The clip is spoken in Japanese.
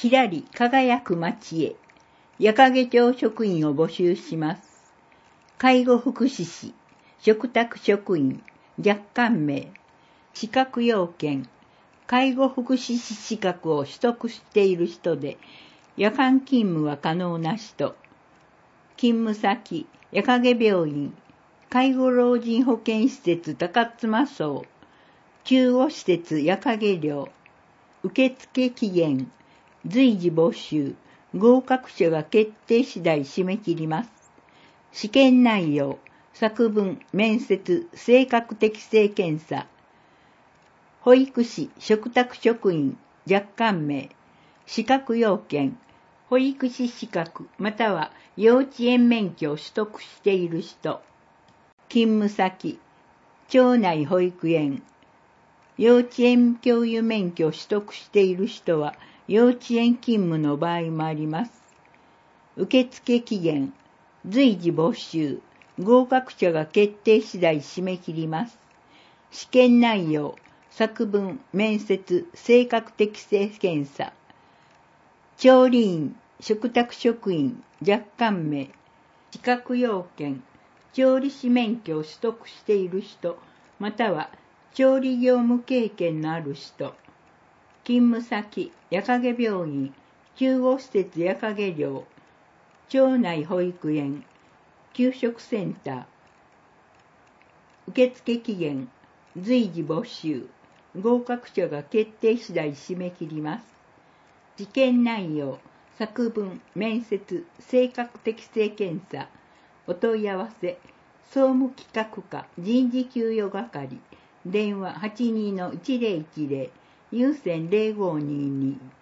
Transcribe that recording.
きらり輝く街へ、矢掛町職員を募集します。介護福祉士、嘱託職員、若干名、資格要件、介護福祉士資格を取得している人で、夜間勤務は可能な人、勤務先、矢掛病院、介護老人保健施設高妻荘、救護施設矢掛寮、受付期限、随時募集、合格者が決定次第締め切ります。試験内容、作文、面接、性格適性検査、保育士、嘱託職員、若干名、資格要件、保育士資格または幼稚園免許を取得している人、勤務先、町内保育園、幼稚園教諭免許を取得している人は幼稚園勤務の場合もあります。受付期限、随時募集、合格者が決定次第締め切ります。試験内容、作文、面接、性格適性検査、調理員、嘱託職員、若干名、資格要件、調理師免許を取得している人、または調理業務経験のある人、勤務先、矢掛病院、救護施設矢掛寮、町内保育園、給食センター、受付期限、随時募集、合格者が決定次第締め切ります。試験内容、作文、面接、性格適性検査、お問い合わせ、総務企画課人事給与係、電話 82-1010、有線0522